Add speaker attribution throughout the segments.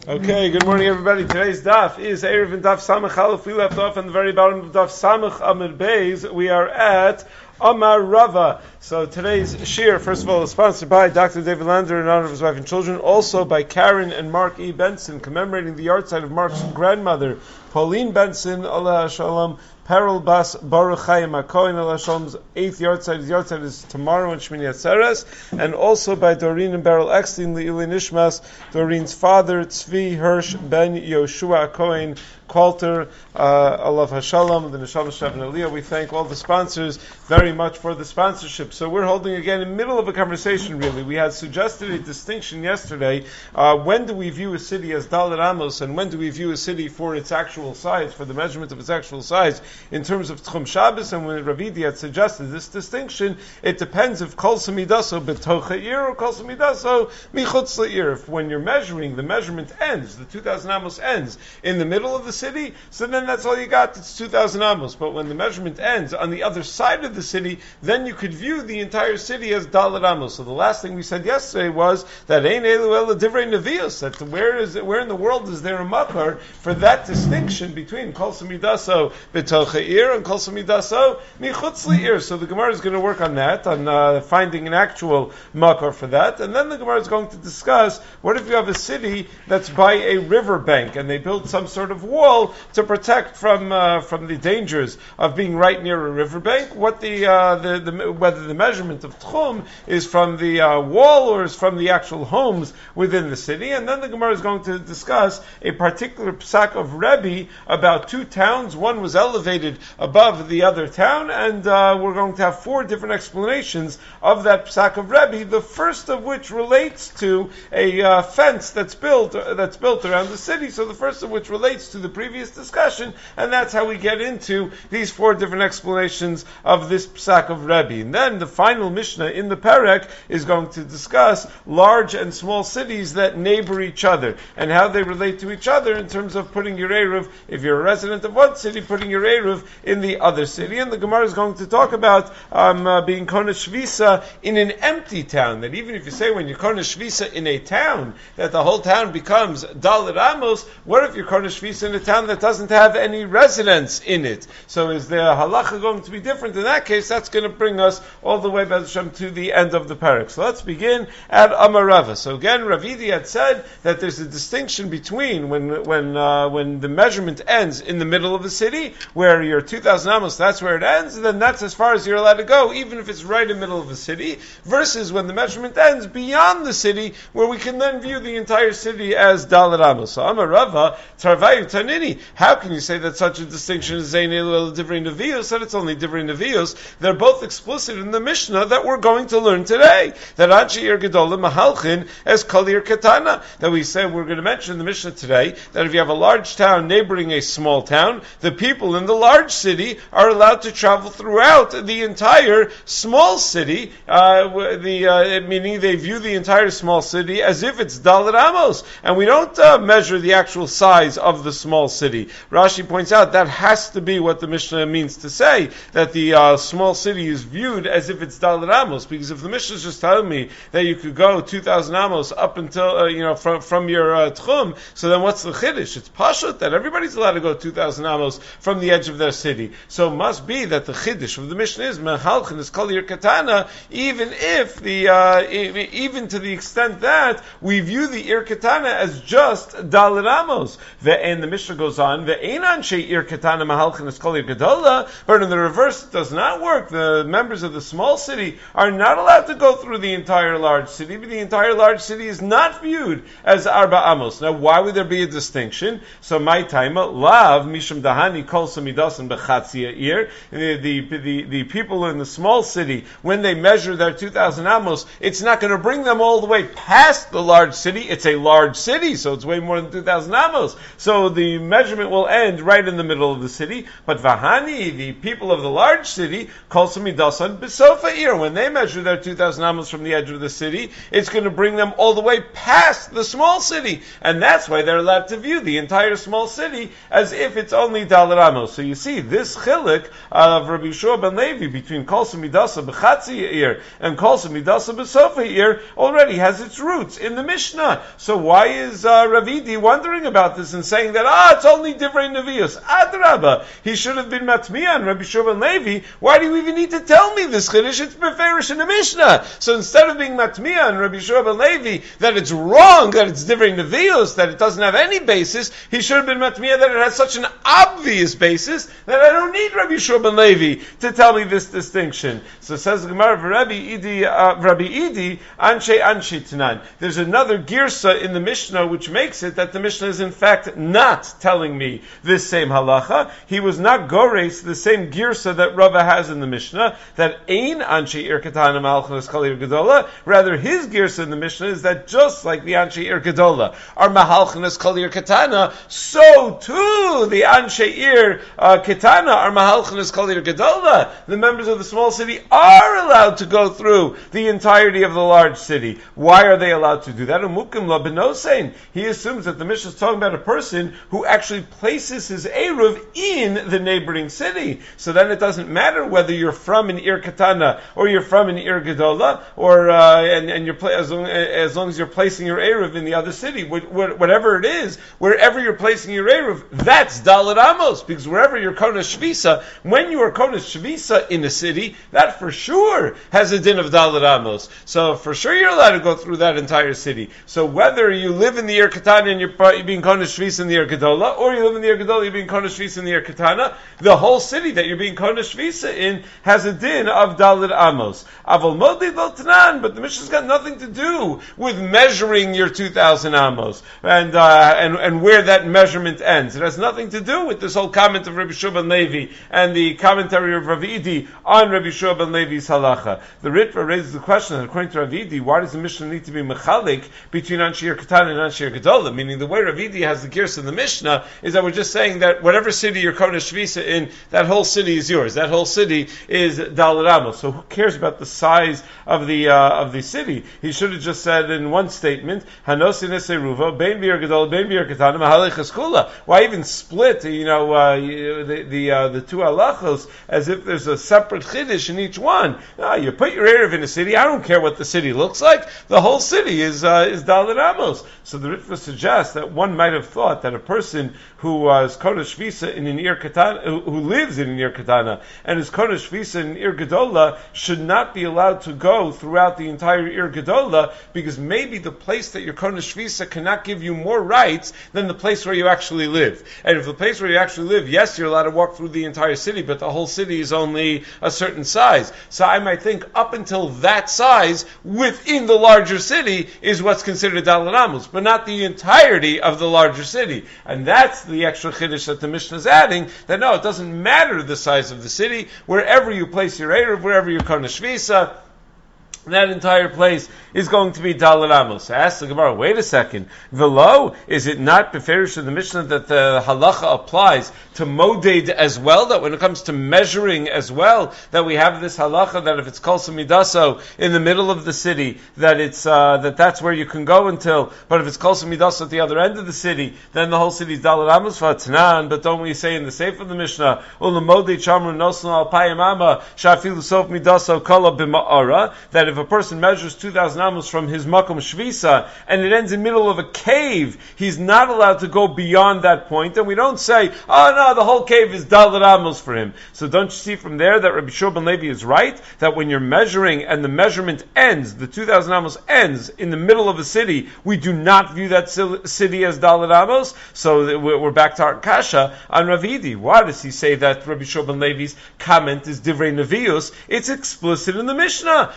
Speaker 1: Okay, good morning everybody. Today's daf is Erev and Daf Samach Aleph. We left off on the very bottom of Daf Samach Amud Beis. We are at Amar Rava. So today's shir, first of all, is sponsored by Dr. David Lander in honor of his wife and children, also by Karen and Mark E. Benson, commemorating the yahrzeit of Mark's grandmother, Pauline Benson, Allah Shalom, Peril Bas Baruch Chaim HaKohen, Allah Shalom's 8th yahrzeit. His yahrzeit is tomorrow in Shmini Atzeres, and also by Doreen and Beryl Eckstein, Le'ilei Nishmas, Doreen's father, Tzvi Hirsch Ben Yoshua HaKohen, Qualter, Allah Hashalom, the Neshama Shav and Aliyah. We thank all the sponsors very much for the sponsorship. So we're holding again in the middle of a conversation, really. We had suggested a distinction yesterday. When do we view a city as Dalet Amos, and when do we view a city for its actual size, for the measurement of its actual size, in terms of Tchum Shabbos? And when Ravidi had suggested this distinction, it depends if Kol Samidaso B'toch Ha'ir or Kol Samidaso Michutz La'ir. If when you're measuring, the measurement ends, the 2,000 Amos ends in the middle of the city, so then that's all you got, it's 2,000 amos. But when the measurement ends on the other side of the city, then you could view the entire city as Dalet Amos. So the last thing we said yesterday was that Ein Elu Ela Divrei Nevios, that where in the world is there a makar for that distinction between Kol Samidaso B'toch Ha'ir and Kol Samidaso Michutz La'ir. So the Gemara is going to work on that, on finding an actual makar for that, and then the Gemara is going to discuss what if you have a city that's by a river bank and they build some sort of wall to protect from the dangers of being right near a riverbank. What whether the measurement of tchum is from the wall or is from the actual homes within the city. And then the Gemara is going to discuss a particular psak of Rebbe about two towns. One was elevated above the other town, and we're going to have four different explanations of that psak of Rebbe. The first of which relates to a fence that's built around the city. So the first of which relates to the previous discussion, and that's how we get into these four different explanations of this psak of Rebbe. And then the final Mishnah in the Perek is going to discuss large and small cities that neighbor each other and how they relate to each other in terms of putting your Eruv, if you're a resident of one city, putting your Eruv in the other city. And the Gemara is going to talk about being Kona Shvisa in an empty town, that even if you say when you're Kona Shvisa in a town, that the whole town becomes Dalet Amos, what if you're Kona Shvisa in a town that doesn't have any residents in it? So is the halacha going to be different? In that case, that's going to bring us all the way to the end of the parak. So let's begin at Amar Rava. So again, Ravidi had said that there's a distinction between when the measurement ends in the middle of the city, where you're 2,000 amos, that's where it ends, and then that's as far as you're allowed to go, even if it's right in the middle of the city, versus when the measurement ends beyond the city, where we can then view the entire city as Dalet Amos. So Amar Rava, Tarvayu Tanini, how can you say that such a distinction is Ein Elu Ela Divrei Nevios, that it's only Divrei Nevios? They're both explicit in the Mishnah that we're going to learn today. That Anshi Ir Gedola Mahalchin as Kol Ir Ketana. That we said we're going to mention in the Mishnah today, that if you have a large town neighboring a small town, the people in the large city are allowed to travel throughout the entire small city, meaning they view the entire small city as if it's Dalet Amos. And we don't measure the actual size of the small city. Rashi points out that has to be what the Mishnah means to say, that the small city is viewed as if it's Dalet Amos, because if the Mishnah is just telling me that you could go 2,000 Amos up until, from your Tchum, so then what's the Chiddush? It's Pashut that everybody's allowed to go 2,000 Amos from the edge of their city. So it must be that the Chiddush of the Mishnah is Mehalchin is Kol Ir Ketana, even to the extent that we view the Ir Ketana as just Dalet Amos. And the Mishnah goes on, but in the reverse it does not work. The members of the small city are not allowed to go through the entire large city, but the entire large city is not viewed as Arba Amos. Now, why would there be a distinction? So, my time, Lav, Mishum Dahani, Kol Samidasan Bechatzia Ir, the people in the small city, when they measure their 2,000 Amos, it's not going to bring them all the way past the large city. It's a large city, so it's way more than 2,000 Amos. So the measurement will end right in the middle of the city. But Vahani, the people of the large city, Kol Samidasan Besofa Ir. When they measure their 2,000 amos from the edge of the city, it's going to bring them all the way past the small city. And that's why they're allowed to view the entire small city as if it's only Dalet Amos. So you see, this chilik of Rabbi Yeshua ben Levi between Kol Midasa B'Chatzi Ir and Kol Midasa B'Sofa Ir already has its roots in the Mishnah. So why is Ravidi wondering about this and saying that, it's only Divrei Nevios? Adrabah, he should have been Matmiya and Rabbi Yeshua ben Levi. Why do you even need to tell me this Chiddush? It's Beferish in the Mishnah. So instead of being Matmiya and Rabbi Yeshua ben Levi, that it's wrong, that it's Divrei Nevios, that it doesn't have any basis, he should have been Matmiya that it has such an obvious basis that I don't need Rabbi Yeshua ben Levi to tell me this distinction. So says the Gemara, Rabbi Idi, Anshe Tanan. There's another girsa in the Mishnah which makes it that the Mishnah is in fact not telling me this same halacha. He was not gores the same girsa that Rava has in the Mishnah, that Ein Anshe Ir Katana Malchus Kol Ir Gedola. Rather, his girsa in the Mishnah is that just like the Anshe Ir Gedola are Mahalchnas Kol Ir Katana, so too the Anshe Ir Katana are Mahalchnas Kol Ir Gedola. The members of the small city are allowed to go through the entirety of the large city. Why are they allowed to do that? He assumes that the Mishnah is talking about a person who actually places his Eruv in the neighboring city. So then it doesn't matter whether you're from an Ir Katana or you're from an Ir Gedola, or and you're as long as you're placing your Eruv in the other city, whatever it is, wherever you're placing your Eruv, that's Dalet Amos, because wherever you're Konesh Shvisa, when you are Konesh Shvisa in a city, that for sure has a din of Dalet Amos. So for sure you're allowed to go through that entire city. So whether you live in the Ir Katana and you're being Konesh Shvisa in the Ir Gedola, or you live in the Ir Gedola, you're being Konesh Shvisa in the Ir Katana, the whole city that you're being Konesh Shvisa in has a din of Dalet Amos. Aval Modi Tanan, but the Mishnah's got nothing to do with measuring your 2,000 Amos and where that measurement ends. It has nothing to do with this whole comment of Rabbi Yeshua ben Levi and the commentary of Rav Idi on Rabbi Yeshua ben Levi's halacha. The Ritva raises the question that according to Rav Idi, why does the Mishnah need to be mechalik between Anshe Ir Katana and Anshe Ir Gedola? Meaning the way Rav Idi has the gears in the Mishnah is that we're just saying that whatever city you're Konesh Shvisa in, that whole city is yours. That whole city is Dalet Amos. So who cares about the size of the city? He should have just said in one statement, Hanosi Neseruva, Bein Bir Gedola, Bein Bir Katana, Mahalech Eskula. Why even split, the two halachos as if there's a separate chiddush in each one? No, you put your Erev in a city, I don't care what the city looks like, the whole city is Dalet Amos. So the Ritva suggests that one might have thought that a person who is Konesh Shvisa in an Ir Katana, who lives in an Ir Katana, and is Konesh Shvisa in an Ir Gedola, should not be allowed to go throughout the entire Ir Gedola, because maybe the place that your Konesh Shvisa cannot give you more rights than the place where you actually live. And if the place where you actually live, yes, you're allowed to walk through the entire city, but the whole city is only a certain size. So I might think up until that size, within the larger city, is what's considered Dalet Amos, but not the entirety of the larger city. And that's the extra chiddush that the Mishnah is adding, that no, it doesn't matter the size of the city, wherever you place your Erev, wherever you Konesh Shvisa, that entire place is going to be Dalet Amos. I asked the Gemara, wait a second, Velo, is it not beferish in the Mishnah that the halacha applies to moded as well, that when it comes to measuring as well, that we have this halacha that if it's kol midaso in the middle of the city, that it's that's where you can go until, but if it's kol midaso at the other end of the city, then the whole city is Dalet Amos v'atnan. But don't we say in the Sefer of the Mishnah, ulamoded shamru nosnu al payim ama shafilu sof midaso kala b'ma'ara, that if a person measures 2,000 amos from his makom shvisa and it ends in the middle of a cave, he's not allowed to go beyond that point. And we don't say, oh no, the whole cave is Dalet Amos for him. So don't you see from there that Rabbi Yeshua ben Levi is right? That when you're measuring and the measurement ends, the 2,000 amos ends in the middle of a city, we do not view that city as Dalet Amos. So we're back to our kasha on Rav Idi. Why does he say that Rabbi Yeshua ben Levi's comment is Divrei Nevius? It's explicit in the Mishnah.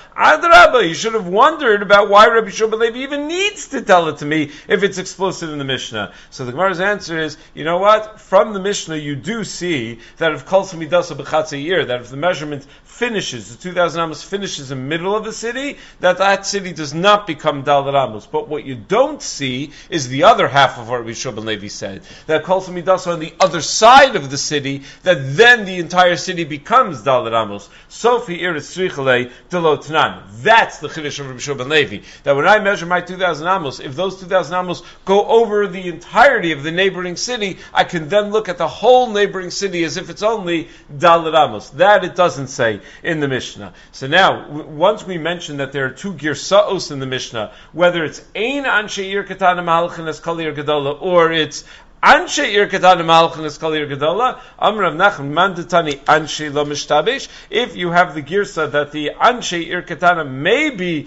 Speaker 1: Adrabah, you should have wondered about why Rabbi Shua ben Levi even needs to tell it to me if it's explicit in the Mishnah. So the Gemara's answer is, you know what? From the Mishnah, you do see that if Kol Samidasa B'chatz a year, that if the measurement finishes, the 2,000 amos finishes in the middle of the city, that city does not become Daled Amos. But what you don't see is the other half of what Rabbi Shua ben Levi said, that Kol Samidasa on the other side of the city, that then the entire city becomes Daled Amos. Sofi Iris Tzrichalei Delotnan. That's the Chiddush of Rabbi Shua ben Levi. That when I measure my 2,000 amos, if those 2,000 amos go over the entirety of the neighboring city, I can then look at the whole neighboring city as if it's only Daled Amos. That it doesn't say in the Mishnah. So now, once we mention that there are two girsaos in the Mishnah, whether it's Ein Anshe Ir Katana Mahalchin Es Kol Ir Gedola, or it's Anshe Ir Katana Malchin Es Kol Ir Gedola, Amrav Nachman Mandatani Anshe Lo Mishtabesh. If you have the girsa that the Anshe Ir Katana may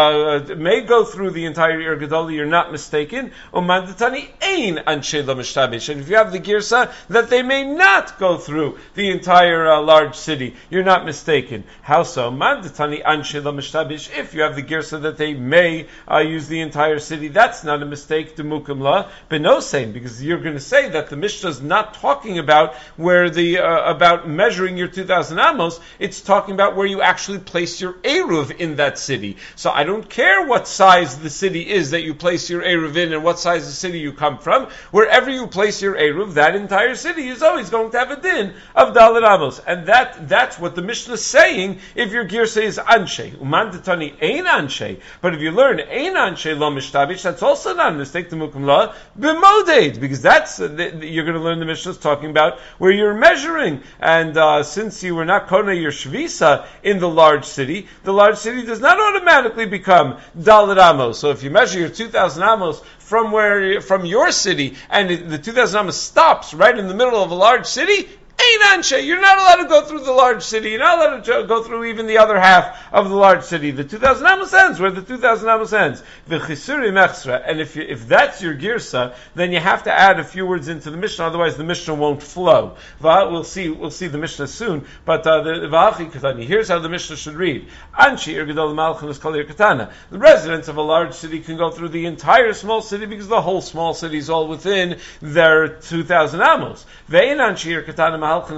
Speaker 1: go through the entire Ir Gedola, you're not mistaken. Mandatani Ein Anshe Lo Mishtabesh. And if you have the girsa that they may not go through the entire large city, you're not mistaken. How so? Mandatani Anshe Lo Mishtabesh. If you have the girsa that they may use the entire city, that's not a mistake. Demukim La Benosein, because you're going to say that the Mishnah is not talking about where about measuring your 2,000 amos. It's talking about where you actually place your eruv in that city. So I don't care what size the city is that you place your eruv in and what size the city you come from. Wherever you place your eruv, that entire city is always going to have a din of Daled Amos, and that's what the Mishnah is saying. If your girsa is anshe, umandatani ein anshe, but if you learn ein anshe lo mishtabish, that's also not a mistake to mukum la b'moded, because that's you're going to learn the Mishnah is talking about where you're measuring, and since you were not kona your shvisa in the large city does not automatically become Daled Amos. So if you measure your 2,000 amos from your city, and the 2,000 amos stops right in the middle of a large city, Ein Anshe, you're not allowed to go through the large city. You're not allowed to go through even the other half of the large city. The 2,000 amos ends where the 2,000 amos ends. V'chisuri mechsra. And if that's your girsa, then you have to add a few words into the Mishnah. Otherwise, the Mishnah won't flow. We'll see the Mishnah soon. But here's how the Mishnah should read: Anshi ir gedol malchus es kol ir katana. The residents of a large city can go through the entire small city because the whole small city is all within their 2,000 amos. Ve'in anshi ir katana.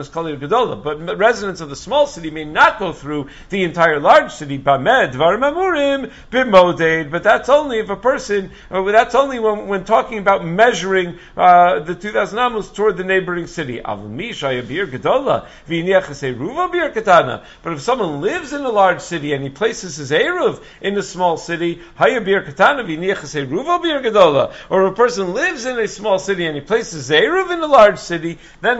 Speaker 1: But residents of the small city may not go through the entire large city. But that's only if a person, that's only when talking about measuring the 2,000 amos toward the neighboring city. But if someone lives in a large city and he places his eruv in a small city, or if a person lives in a small city and he places his eruv in a large city, then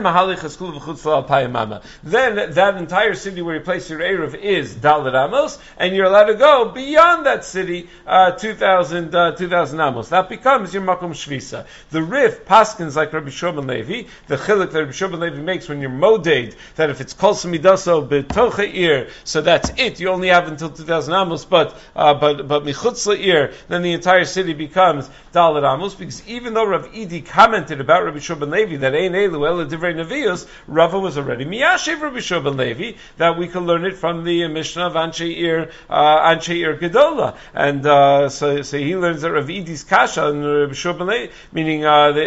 Speaker 1: then that entire city where you place your eruv is Daled Amos, and you're allowed to go beyond that city 2,000 amos. That becomes your makom shvisa. The Rif paskins like Rabbi Shua ben Levi, the chiluk that Rabbi Shua ben Levi makes when you're moded, that if it's kol samidaso betocha ir, so that's it. You only have until 2,000 amos, but michutz la'ir, then the entire city becomes Daled Amos, because even though Rav Idi commented about Rabbi Shua ben Levi that ein elu ela divrei nevios, Rava was already miyashiv Rabbi Shua ben Levi that we could learn it from the Mishnah of Anshe Ir Gedola, and so he learns that Rav Idi's kasha and Rabbi Shua ben Levi, meaning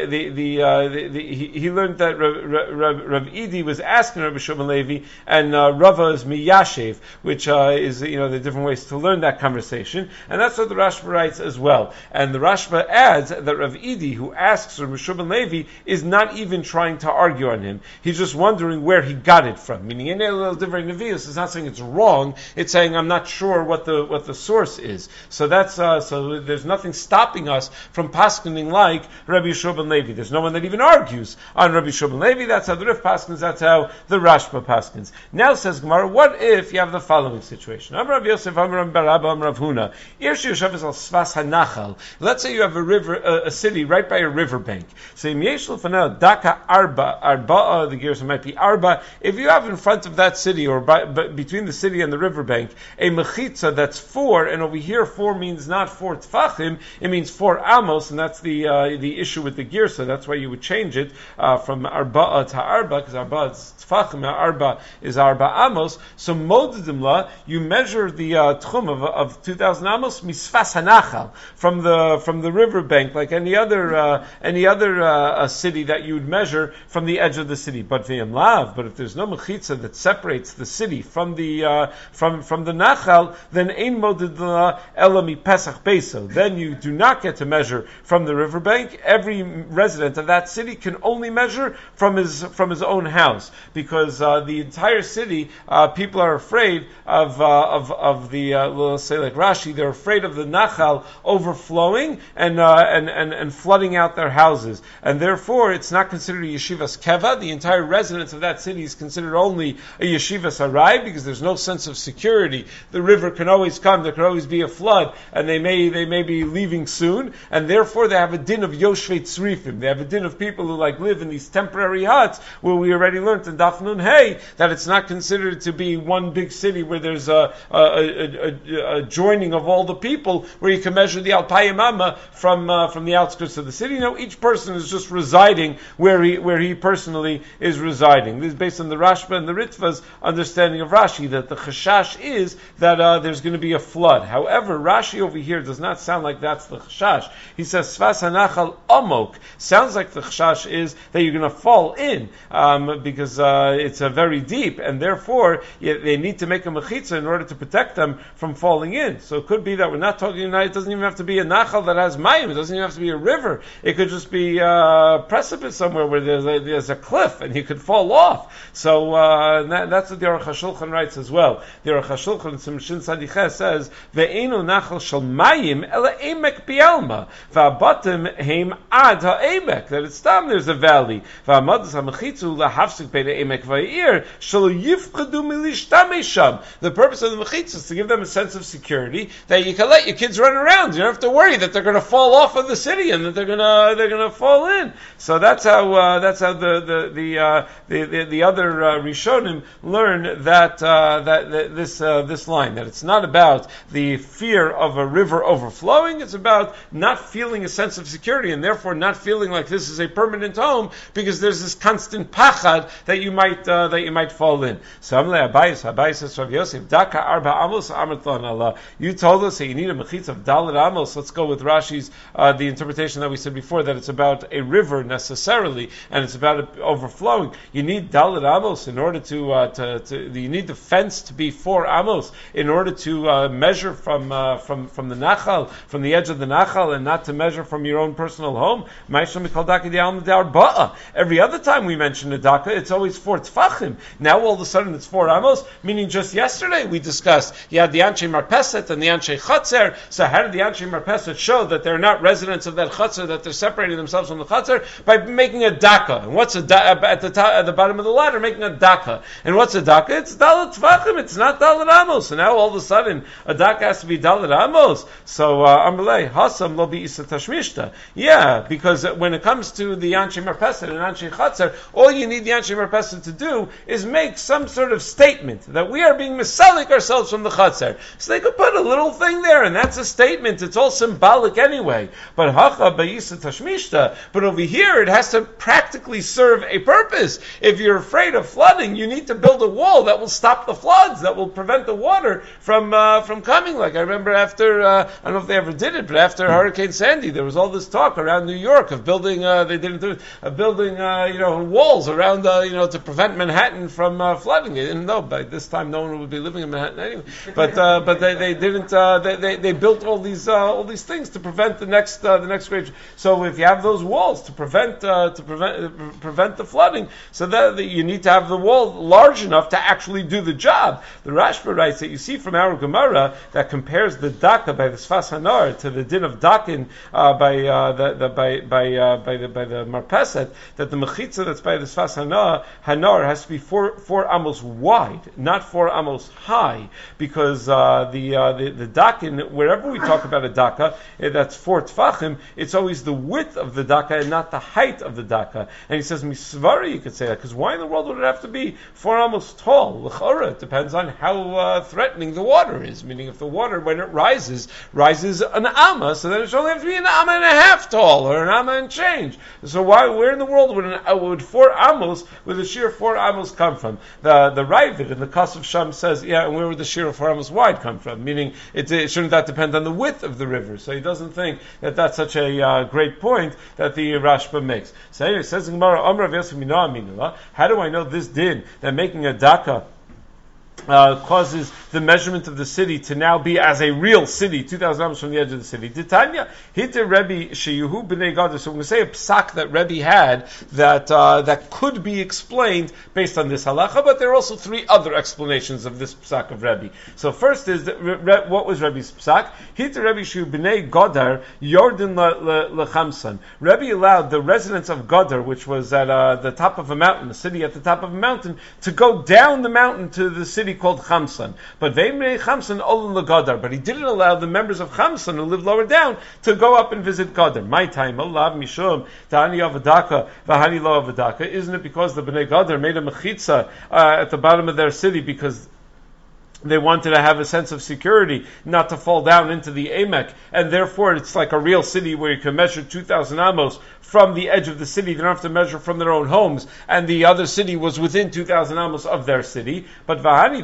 Speaker 1: he learned that Rav Idi was asking Rabbi Shua ben Levi, and Rava is miyashiv, which is the different ways to learn that conversation, and that's what the Rashba writes as well. And the Rashba adds that Rav Idi, who asks Rabbi Shua ben Levi, is not even trying to argue on him. He's just wondering where he got it from. Meaning, in Elul Divrei Nevius, it's not saying it's wrong. It's saying I'm not sure what the source is. So that's so there's nothing stopping us from paskening like Rabbi Shua ben Levi. There's no one that even argues on Rabbi Shua ben Levi. That's how the Rif paskins. That's how the Rashba paskins. Now says Gemara, what if you have the following situation? Amar Rav Yosef, Amar Rav Barabba, Amar Rav Huna. Let's say you have a river, a city right by a riverbank. So Daka Arba, the Gershom might be arba. If you have in front of that city or between the city and the riverbank a mechitza that's 4, and over here 4 means not 4 tfachim, it means 4 amos, and that's the issue with the gear. So that's why you would change it from arba to arba, because arba is tfachim, arba is arba amos. So modedimla, you measure the tchum of 2,000 amos misfas hanachal, from the riverbank, like any other city that you would measure from the edge of the city. But v'yam lav, but if there's no mechitza that separates the city from the nachal, then ein modedimla ela mi pesach beso. Then you do not get to measure from the riverbank. Every resident of that city can only measure from his own house, because the entire city, people are afraid of the let's say like Rashi, they're afraid of the nachal overflowing and flooding out their houses, and therefore it's not considered a yeshivas keva. The entire residence of that city is considered only a yeshivas arai, because there's no sense of security. The river can always come, there could always be a flood, and they may be leaving soon, and therefore they have a din of yoshvei tzrifim. They have a din of people who live in these temporary huts, where we already learned in Daf Nun Hey that it's not considered to be one big city where there's a joining of all the people, where you can measure the Alpayim Amma from the outskirts of the city. No, each person is just residing where he personally is residing. This is based on the Rashba and the Ritva's understanding of Rashi, that the chashash is that there's going to be a flood. However, Rashi over here does not sound like that's the chashash. He says Sfas Hanachal Amok. Sounds like the chashash is that you're going to fall in, because it's very deep, and therefore they need to make a mechitza in order to protect them from falling in. So it could be that we're not talking. It doesn't even have to be a nachal that has mayim. It doesn't even have to be a river. It could just be a precipice somewhere where there's a cliff and you could fall off. So that's what the Aruch HaShulchan writes as well. The Aruch HaShulchan in Simshin Sadicheh says ve'enu nachal shel mayim ela emek bialma va'abatim heim ad ha'emek, that it's tam there's a valley. Va'amadas ha'mechitzu lahafsik be'e emek va'ir shel yifchadu milishtamei sham. The purpose of the mechitza is to give them a sense of security, that you can let your kids run around. You don't have to worry that they're going to fall off of the city and that they're going to fall in. So that's how the other Rishonim learn that this line, that it's not about the fear of a river overflowing. It's about not feeling a sense of security, and therefore not feeling like this is a permanent home, because there's this constant pachad that you might fall in. So Abayis says, Rav Yosef, Daka Arba Amos Amartlan Allah. You told us that you need a mechitz of Dalet Amos. Let's go with Rashi's the interpretation that we said before, that it's about a river necessarily, and it's about overflowing. You need Dalet Amos in order to you need the fence to be 4 Amos in order to measure from the Nachal, from the edge of the Nachal, and not to measure from your own personal home. Every other time we mention a Daka, it's always 4 Tfachim. Now all of a sudden it's 4 Amos, meaning just yesterday we discussed you had the Anshe Marpeset and the Anshe Chatzer. So how did the Anshe Marpeset show that they're not residents of that Chatzer, that they're separating themselves from the Chatzer? By making a Daka. And what's a Daka? At the bottom of the ladder, making a Daka. And what's a Daka? It's Dalet Tvachim, it's not Dalet Amos. So now all of a sudden a Daka has to be Dalet Amos. So Amalei, Hasam lo bi Isa Tashmishta. Yeah, because when it comes to the Anshe Marpeset and Anshe Chatzer, all you need the Anshe Marpeset to do is make some sort of statement that we are being misalik ourselves from the Chatzer. So they could put a little thing there, and that's a statement. It's all symbolic anyway. But Hacha Ba'isa Tashmishta. But over here, it has to practically serve a purpose. If you're afraid of flooding, you need to build a wall that will stop the floods, that will prevent the water from coming. Like I remember after, I don't know if they ever did it, but after Hurricane Sandy, there was all this talk around New York of building. They didn't do it, building walls around to prevent Manhattan from flooding. They didn't know. By this time, no one would be living in Manhattan anyway. But they didn't. They built all these things to prevent the next great. So if you have those walls to prevent the flooding, so that you need to have the wall large enough to actually do the job. The Rashba writes that you see from our Gemara that compares the Daka by the Sfas Hanar to the din of Dakin by the Marpeset, that the mechitza that's by the Sfas Hanar has to be 4 amos wide, not 4 amos high, because the Dakin, wherever we talk about a Daka, that's 4 tfachim, it's always the width of the Daka and not the height of the Daka. And he says, Misvari, you could say that, because why in the world would it have to be 4 amos tall? L'chora, it depends on how threatening the water is. Meaning, if the water, when it rises an amma, so then it should only have to be an amma and a half tall, or an amma and change. So where in the world would 4 amos, would the sheer 4 amos come from? The Ravid in the Kasav Sham says, yeah, and where would the sheer of 4 amos wide come from? Meaning, shouldn't that depend on the width of the river? So he doesn't think that that's such a great point that the Rashba makes. So anyway, says the Gemara, how do I know this din, that making a daka causes the measurement of the city to now be as a real city, 2,000 amos from the edge of the city? Titania, hita Rebbe sheyehu b'nei gadol. So when we say a psak that Rebbe had, that could be explained based on this halacha, but there are also 3 other explanations of this psak of Rebbe. So first is that what was Rebbe's psak? Hita Rebbe sheyehu b'nei gadar yordan lechamsan. Rebbe allowed the residents of Gadar, which was at the top of a mountain, a city at the top of a mountain, to go down the mountain to the city called Chamsan. But Veimrei Chamsan Olin LeGadar. But he didn't allow the members of Chamsan who lived lower down to go up and visit Gadar. My time, Olav Mishum, Ta'ani Avadaka, Vahani Lo Avadaka. Isn't it because the Bnei Gadar made a mechitza at the bottom of their city because they wanted to have a sense of security, not to fall down into the Emek, and therefore it's like a real city where you can measure 2,000 amos from the edge of the city. They don't have to measure from their own homes, and the other city was within 2,000 amos of their city. But Vahani,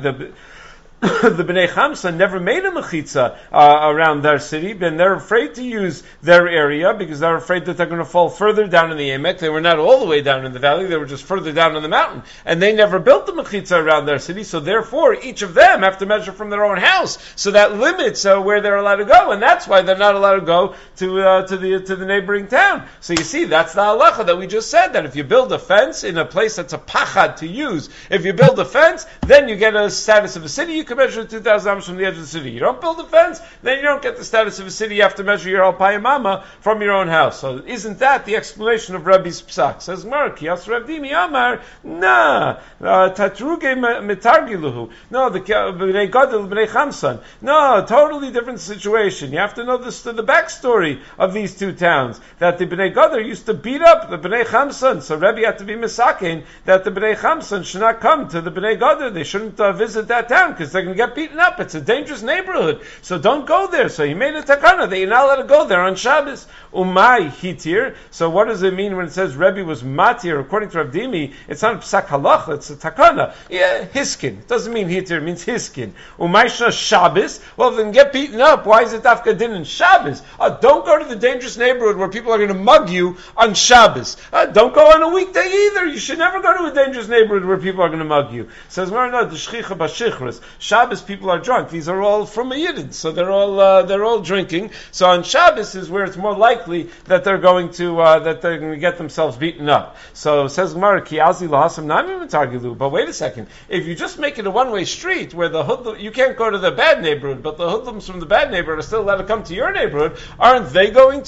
Speaker 1: the Bnei Chamsa never made a mechitza around their city, and they're afraid to use their area because they're afraid that they're going to fall further down in the Emek. They were not all the way down in the valley, they were just further down on the mountain. And they never built the mechitza around their city, so therefore each of them have to measure from their own house. So that limits where they're allowed to go, and that's why they're not allowed to go to the neighboring town. So you see, that's the halacha that we just said, that if you build a fence in a place that's a pachad to use, if you build a fence, then you get a status of a city. You can measure 2,000 amos from the edge of the city. You don't build a fence, then you don't get the status of a city. You have to measure your alpayimama from your own house. So isn't that the explanation of Rabbi's psak? Says Gemara, Kiyas Rav Dimi Amar, nah, tatruge metargiluhu. No, the Bnei Gadol, Bnei Chamsan. No, totally different situation. You have to know the backstory of these 2 towns. That the Bnei Gadol used to beat up the Bnei Chamsan. So Rebbe had to be misakein that the Bnei Chamsan should not come to the Bnei Gadol. They shouldn't visit that town because they're going to get beaten up. It's a dangerous neighborhood. So don't go there. So he made a takana that you're not allowed to go there on Shabbos. Umay hitir. So what does it mean when it says Rebbe was matir? According to Rav Dimi, it's not psak halacha, it's a takana. Yeah, hiskin. It doesn't mean hitir, it means hiskin. Umay shna Shabbos. Well, then get beaten up. Why is it dafka din in Shabbos? Don't go to the dangerous neighborhood where people are going to mug you on Shabbos. Don't go on a weekday either. You should never go to a dangerous neighborhood where people are going to mug you. Says no, the shchicha b'shichras. Shabbos people are drunk. These are all from a Yidden, so they're all drinking. So on Shabbos is where it's more likely that they're going to get themselves beaten up. So says Gemara, Ki Azi lahasam nami mitargilu. But wait a second, if you just make it a one-way street where the hoodlum, you can't go to the bad neighborhood, but the hoodlums from the bad neighborhood are still allowed to come to your neighborhood, aren't they going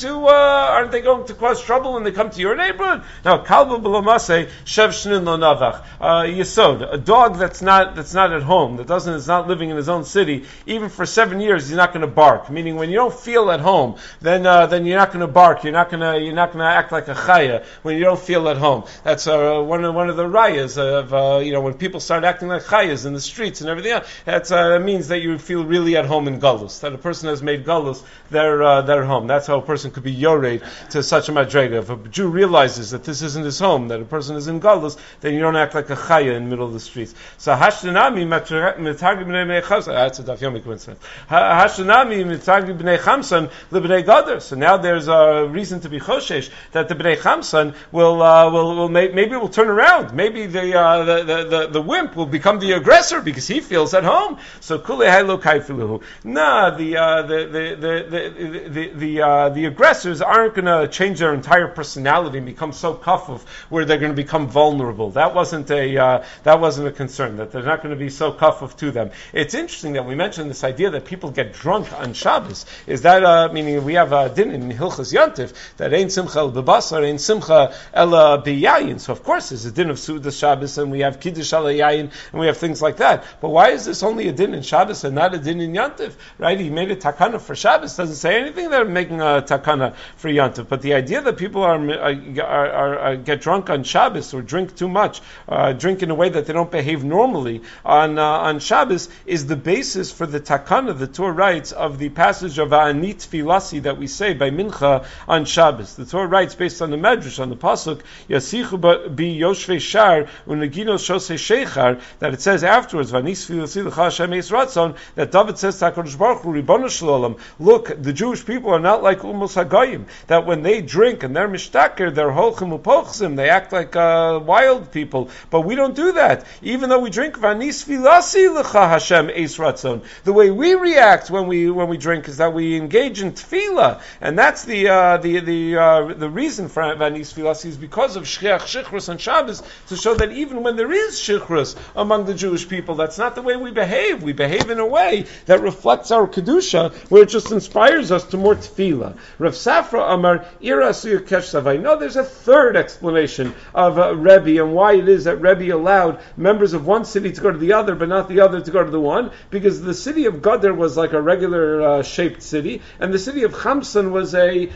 Speaker 1: to cause trouble when they come to your neighborhood? Now kalba b'lomase shev shnin lo navach. Yesod, a dog that's not at home, is not living in his own city, even for 7 years, he's not going to bark. Meaning, when you don't feel at home, then you're not going to bark. You're not going to act like a chaya when you don't feel at home. That's one of the rayas of when people start acting like chayas in the streets and everything else. That means that you feel really at home in galus. That a person has made galus their home. That's how a person could be yored to such a madrega. If a Jew realizes that this isn't his home, that a person is in galus, then you don't act like a chaya in the middle of the streets. So hashtanami that's a daf yomi coincidence. Hashanami mitzagli b'nei Chamsan leb'nei Gadar. So now there's a reason to be choshesh that the b'nei Chamsan will maybe will turn around. Maybe the wimp will become the aggressor because he feels at home. So kulei haylo kaifiluhu. Nah, the aggressors aren't going to change their entire personality and become so kafuf where they're going to become vulnerable. That wasn't a concern, that they're not going to be so kafuf to them. them. It's interesting that we mentioned this idea that people get drunk on Shabbos. Is that meaning we have a din in Hilchas Yantif that ain't simcha el bebasar, ain't simcha el biyayin. So of course there's a din of Sudas Shabbos, and we have kiddush al yayin, and we have things like that. But why is this only a din in Shabbos and not a din in Yantif? Right? He made a takana for Shabbos. Doesn't say anything that making a takana for Yantif. But the idea that people are get drunk on Shabbos or drink too much, drink in a way that they don't behave normally on Shabbos is the basis for the takana, the Torah writes, of the passage of Anit Filasi that we say by Mincha on Shabbos. The Torah writes based on the Medrash, on the pasuk Yasichu bi Yoshvei Shar Unaginos Shosei Sheichar, that it says afterwards Vanis Filasi L'cha Hashem Eis Ratzon, that David says to HaKadosh Baruch Hu, Ribono Shel Olam, look, the Jewish people are not like Umos Hagoyim, that when they drink and they're mishtaker, they're holchim upochsim, they act like wild people, but we don't do that. Even though we drink Vanis Filasi L'cha Hashem Eis Ratzon, the way we react when we drink is that we engage in tefillah, and that's the reason for Vanis Filasi is because of Shchiach Shichrus on Shabbos, to show that even when there is Shichrus among the Jewish people, that's not the way we behave. We behave in a way that reflects our Kedusha, where it just inspires us to more tefillah. Rav Safra Amar, Ira Asuya Kesh Savai. No, there's a third explanation of Rebbe and why it is that Rebbe allowed members of one city to go to the other, but not the other to go to the one, because the city of Gadar was like a regular shaped city, and the city of Chamson was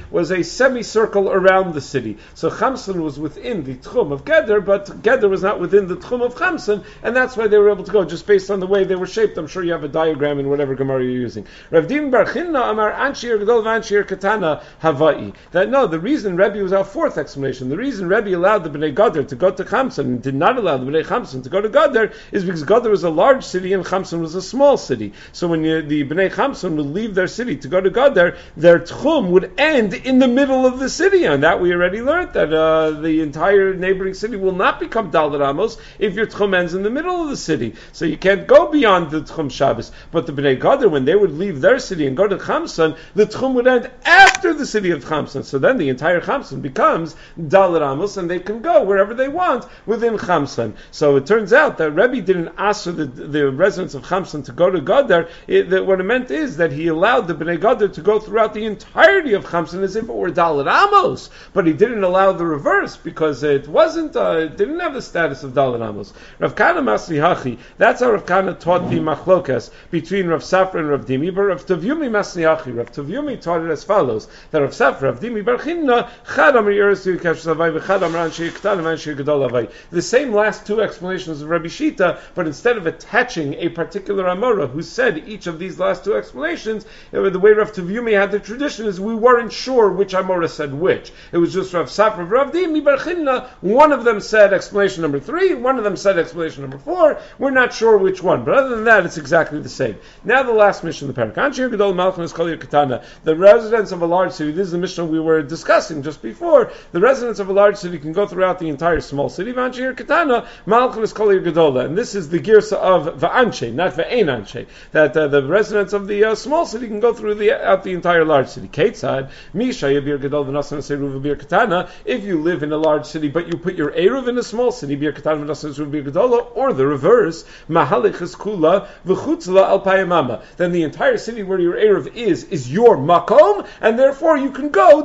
Speaker 1: a semicircle around the city. So Chamson was within the Tchum of Gedar, but Gedar was not within the Tchum of Chamson, and that's why they were able to go, just based on the way they were shaped. I'm sure you have a diagram in whatever Gemara you're using. Rav Dim Bar Chinna Amar Anshir Gedol Vanshir Katana Havai. That no, the reason Rebbe was our fourth explanation, the reason Rebbe allowed the Bnei Gadar to go to Chamson and did not allow the Bnei Chamson to go to Gadar is because Gadar was a large city and Chamson was a small city. So when the Bnei Chamson would leave their city to go to Gadar, their Tchum would end in the middle of the city, and that we already learned that the entire neighboring city will not become Daled Amos if your Tchum ends in the middle of the city. So you can't go beyond the Tchum Shabbos. But the Bnei Gadar, when they would leave their city and go to Chamson, the Tchum would end after the city of Chamson. So then the entire Chamson becomes Daled Amos, and they can go wherever they want within Chamson. So it turns out that Rebbe didn't ask for the residents of Chamson to go to Gadar. What it meant is that he allowed the Bnei Gadar to go throughout the entirety of Chamson as if it were Daled Amos, but he didn't allow the reverse because it wasn't. It didn't have the status of Daled Amos. Rav Kana Masri Hachi. That's how Rav Kana taught the machlokas between Rav Safra and Rav Dimi. But Rav Tavyumi Masri Hachi. Rav Tavyumi taught it as follows: that Rav Safra, Rav Dimi Bar Chinna, Chad Amar Yerasu Kesh Savai, V'Chad Amar Anshir K'tan Anshir Gedol Avai. The same last two explanations of Rabbi Shita, but instead of attaching a particular Amora who said each of these last two explanations, the way Rav Tavyumi had the tradition is we weren't sure which Amora said which. It was just Rav Safra, Rav Dimi Bar Chinna. One of them said explanation number 3, one of them said explanation number 4. We're not sure which one, but other than that, it's exactly the same. Now the last mission of the parak. Anshir Gedol Malchus Kol Katana. The residents of a large city. This is the mission we were discussing just before. The residents of a large city can go throughout the entire small city. Anshir Katana Malchus Kol Gedola, and this is the girsa of Va'anshe, not Va'ein Anshe. That the residents of the small city can go out the entire large city. Ketzad Misha Yabir Gedol V'Nasan Seruv Bir Katana. If you live in a large city, but you put your eruv in a small city, Bir Katana V'Nasan Seruv Bir Gedola, or the reverse, Mahalichas Kula V'Chutzla Al Payamama. Then the entire city where your eruv is your makom, and therefore you can go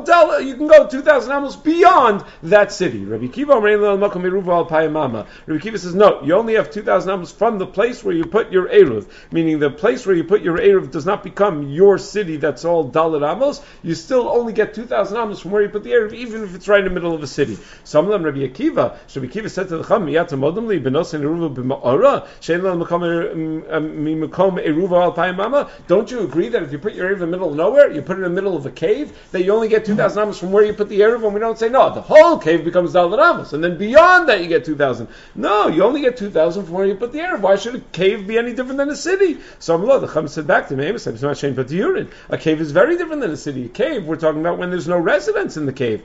Speaker 1: 2,000 amos beyond that city. Rabbi Kiva Amrein Makom Eruv Al Payamama. Rabbi Kiva says no, you only have 2,000 amos from the place where you put your eruv, meaning the place where you put your eruv does not become your city. That's all Daled Amos. You still only get 2,000 amos from where you put the eruv, even if it's right in the middle of a city. Some of them, Rabbi Akiva said to the Chum, Miyata Modamli Benosin Eruv B'Ma'ora Shein Lo Makom Eruv Al Payamama. Don't you agree that if you put your eruv in the middle of nowhere, you put it in the middle of a cave, that you only get 2,000 amos from where you put the eruv? And we don't say no, the whole cave becomes Daled Amos, and then beyond that you get 2,000. No, you only get 2,000 from where you put the eruv. Why should a cave be any different than a city? So the Chum said back to me, a cave is very different than a city. A cave, we're talking about when there's no residents in the cave.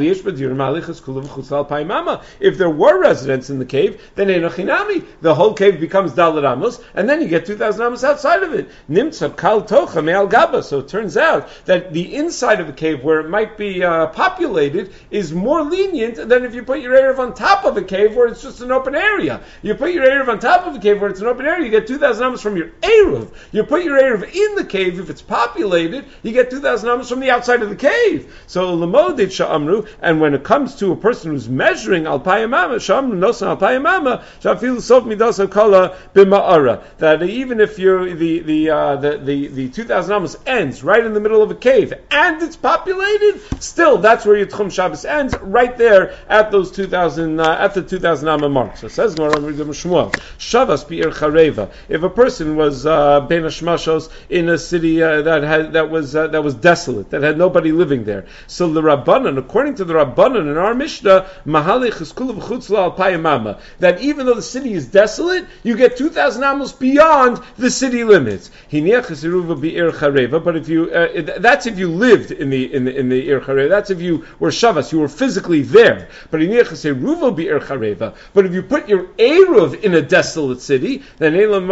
Speaker 1: If there were residents in the cave, then Enochinami, the whole cave becomes Daled Amos, and then you get 2,000 amos outside of it. Nimtza Kal Tocha Me'al Gaba. So it turns out that the inside of a cave, where it might be populated, is more lenient than if you put your eruv on top of a cave where it's just an open area. You put your eruv on top of a cave where it's an open area, you get 2,000 amos from your Eruv. You put your Eruv in the cave. If it's populated, you get 2,000 amos from the outside of the cave. So Lamodit Sha'amru, and when it comes to a person who's measuring Alpayamama, Sha'amru Nosan Alpayamama, Sha'afilu Sof Midasa Kala Bima'ara, that even if you're the 2,000 amos ends right in the middle of a cave and it's populated, still that's where your Tchum Shabbos ends, right there at those 2,000 at the 2,000 amma mark. So it says Shavas Bi'ir Chareva. If a person was Ben Hashmashos in a city that was desolate, that had nobody living there, so the Rabbanan, according to the Rabbanan in our Mishnah, Mahalich is Kulav Chutzla Alpayamama, that even though the city is desolate, you get 2,000 amos beyond the city limits. But if you that's if you lived in the Ir Chareva, that's if you were Shavas, you were physically there. But if you put your Eruv in a desolate city, then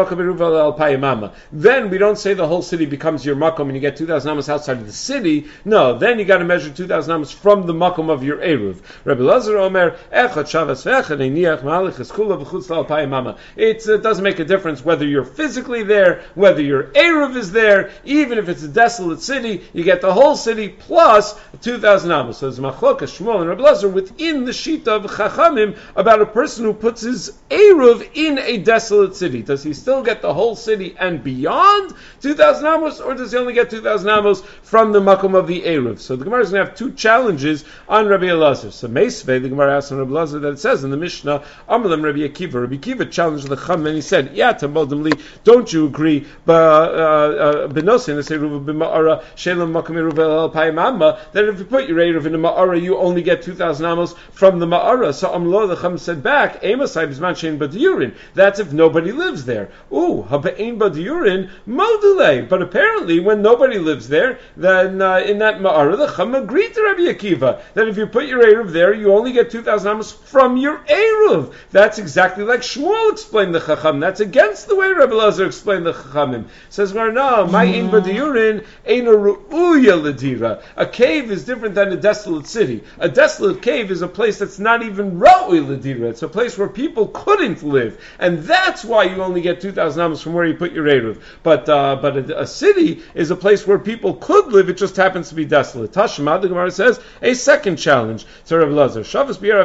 Speaker 1: we don't say the whole city becomes your makom and you get 2,000 amos outside of the city. No, then you got to measure 2,000 amos from the makom of your Eruv. Rabbi Lazar Omer, it doesn't make a difference whether you're physically there, whether your Eruv is there, even if it's a desolate city, you get the whole city plus 2,000 amos. So there's Machlokas, Shmuel, and Rabbi Lazar within the Shita of Chachamim about a person who puts his Eruv in a desolate city. Does he still get the whole city and beyond 2,000 amos, or does he only get 2,000 amos from the makom of the Eruv? So the Gemara is going to have two challenges on Rabbi Elazar. So Meisvei, the Gemara asks on Rabbi Elazar that it says in the Mishnah, Amalim Rabbi Akiva. Rabbi Akiva challenged the Chum and he said, "Yeah, Tamodimli, don't you agree? Benosin, the Eruv b'ma'ara shelam makom Eruv el payimama, that if you put your Eruv in a ma'ara, you only get 2,000 amos from the ma'ara." So Amlo, the Chum said back, Emasai b'zman shein b'diurin. That's if nobody lives there. Ooh, haba'ein b'diurin module. But apparently, when nobody lives there, then in that ma'ara, the Chum agreed to Rabbi Akiva that if you put your Eruv there, you only get 2,000 amos from your Eruv. That's exactly like Shmuel explained the Chacham. That's against the way Rabbi Elazar explained the Chachamim. Says, no, my ein b'diurin ein a ru'uya l'dira. A cave is different than a desolate city. A desolate cave is a place that's not even ra'ui l'dira. It's a place where people couldn't live, and that's why you only get 2,000 amos from where you put your Eruv. But a city is a place where people could live. It just happens to be desolate. Tashma, the Gemara says, a second challenge to Rabbi Elazar. Shavas b'yer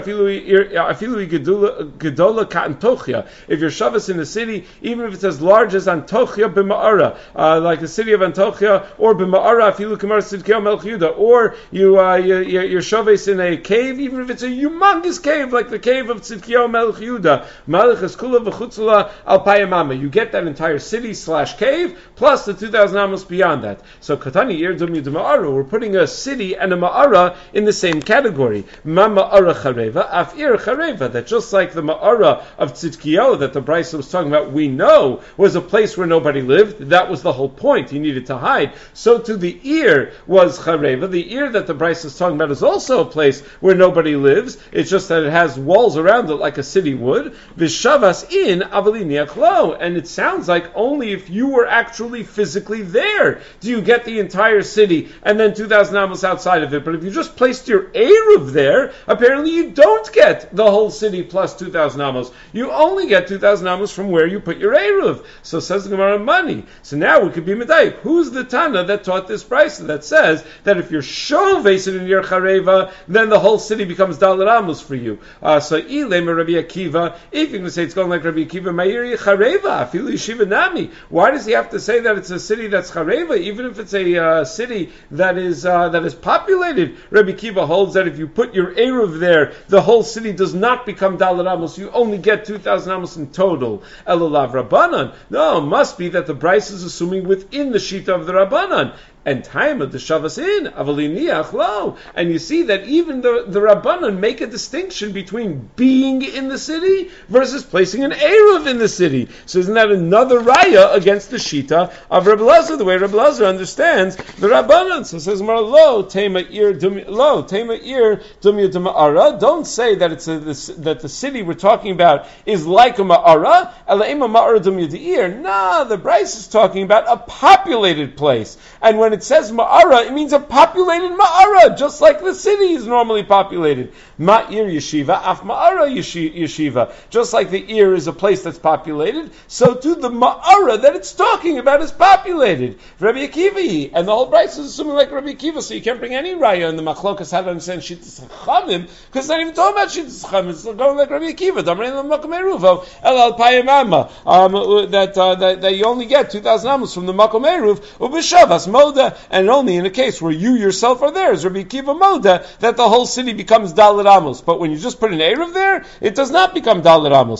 Speaker 1: afilu gedola ka'antochia. If you're Shavas in a city, even if it's as large as Antochia b'ma'ara, like the city of Antochia, or b'ma'ara afilu kamar Tzidkiyahu Melech Yehuda, or you're Shavas in a cave, even if it's a humongous cave like the cave of Tzidkiyahu Melech Yehuda, Malach Eskula v'chutzula alpayamama. You get that entire city / cave plus the 2,000 amos beyond that. So Katani Ir Dumya D'Ma'ara, we're putting a city and a ma'ara in the same category. Ma ma'ara chareva, af ir chareva. That just like the ma'ara of Tzidkiyahu that the Brisa was talking about, we know was a place where nobody lived. That was the whole point. He needed to hide. So to the Ir was chareva. The Ir that the Brisa is talking about is also a place where nobody lives. It's just that it has walls around it like a city would. Vishavas in avaliniach lo. And it sounds like only if you were actually physically there do you get the entire city and then 2,000 amos outside of it. But if you just placed your Eruv there, apparently you don't get the whole city plus 2,000 amos. You only get 2,000 amos from where you put your Eruv. So says the Gemara money. So now we could be medayik. Who's the Tana that taught this Brisa that says that if you're shovesid in your Chareva, then the whole city becomes Dalar Amos for you? So Ilema Rabbi Akiva, if you're going to say it's going like Rabbi Akiva, Ma'iri Chareva, Afilu Yeshiva Nami. Why does he have to say that it's a city that's Chareva, even if it's a city that is populated? Rabbi Akiva holds that if you put your Eruv there, the whole city does not become Dalar Amos. You only get 2,000 amos in total. Elolav Rabbanan. No, it must be that the Brisa is assuming within the Shita of the Rabbanan. And time of the Shavas in avaliniach lo. And you see that even the Rabbanan make a distinction between being in the city versus placing an Eruv in the city. So isn't that another raya against the Shita of Rabbi Elazar, the way Rabbi Elazar understands the Rabbanan? So it says lo tema ir dumya duma'ara. Don't say that that the city we're talking about is like a ma'ara. Ela ema ma'ara dumya de'ir. Nah, the Brisa is talking about a populated place. And when it says Ma'ara, it means a populated Ma'ara, just like the city is normally populated. Ma'ir yeshiva, af Ma'ara yeshiva. Just like the Ir is a place that's populated, so too the Ma'ara that it's talking about is populated. Rabbi Akiva, and the whole Bryce is assuming like Rabbi Akiva, so you can't bring any raya in the Machlokas how to understand Shittas Chachamim, because it's not even talking about Shittas Chachamim, it's going like Rabbi Akiva, that you only get 2,000 amos from the Makom Eruv, Ubishavas Moda, and only in a case where you yourself are there, is Rabbi Akiva Moda, that the whole city becomes Dalet Amos. But when you just put an Eruv there, it does not become Dalet Amos.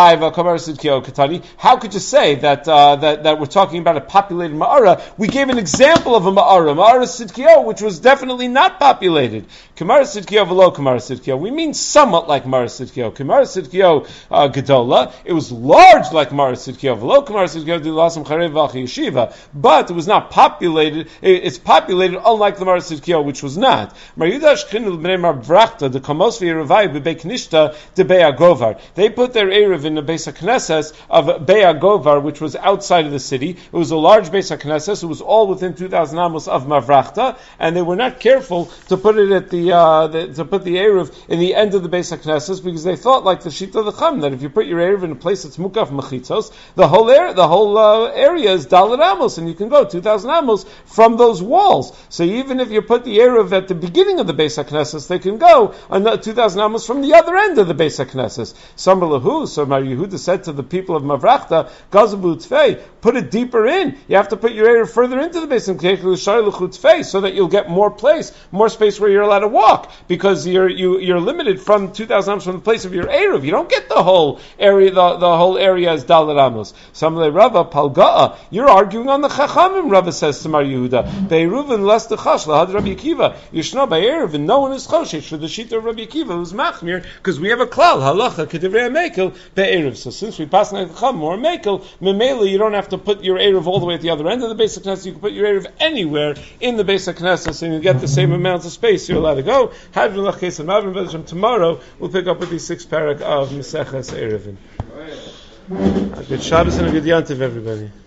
Speaker 1: How could you say that we're talking about a populated Ma'ara? We gave an example of a Ma'ara Sidkio, which was definitely not populated. Kamara Sidkio velo Kamara Sidkio. We mean somewhat like Mara Sidkio. Kamara Sidkio Gedola. It was large like Mara Sidkio velo Kamara Sidkio Dilasam Charev Vachi Yeshiva, but it was not populated. It's populated unlike the Mara Sidkio, which was not. Mar Yudash Chinul Bnei Mar Brachta the Kamos v'Yeravai b'Bei Knishta de Bei Agovar. They put their eruv in the Beis HaKnesses of Bei Agovar, which was outside of the city. It was a large Beis HaKnesses. It was all within 2,000 amos of Mavrachta, and they were not careful to put it at to put the eruv in the end of the Beis HaKnesses, because they thought, like the Shita of the Chum, that if you put your eruv in a place that's mukaf mechitzos, the whole area is Dalet Amos, and you can go 2,000 amos from those walls. So even if you put the eruv at the beginning of the Beis HaKnesses, they can go 2,000 amos from the other end of the Beis HaKnesses. So Mar Yehuda said to the people of Mavrachta, Gazabu Tfei, put it deeper in. You have to put your eruv further into the Beis HaKnesses so that you'll get more space where you're allowed to walk, because you're limited from 2,000 amos from the place of your eruv. You don't get the whole area. The whole area is Dalet Amos. Samle Rava Palga'a. You're arguing on the Chachamim. Rava says to Mar Yehuda, Be'eruvin less the chash lahad Rabbi Akiva. Yishna be'eruv, and no one is choshesh for the shita of Rabbi Akiva who's machmir, because we have a klal halacha kedivrei mekel be'eruv. So since we pass like the Chachamim or mekel, memela you don't have to put your eruv all the way at the other end of the Beis HaKnesses. You can put your eruv anywhere in the Beis HaKnesses, and you get the same amount of space you're allowed to go. Tomorrow we'll pick up with the 6th parak of Meseches Eruvin. Good Shabbos and a good Yantiv, everybody.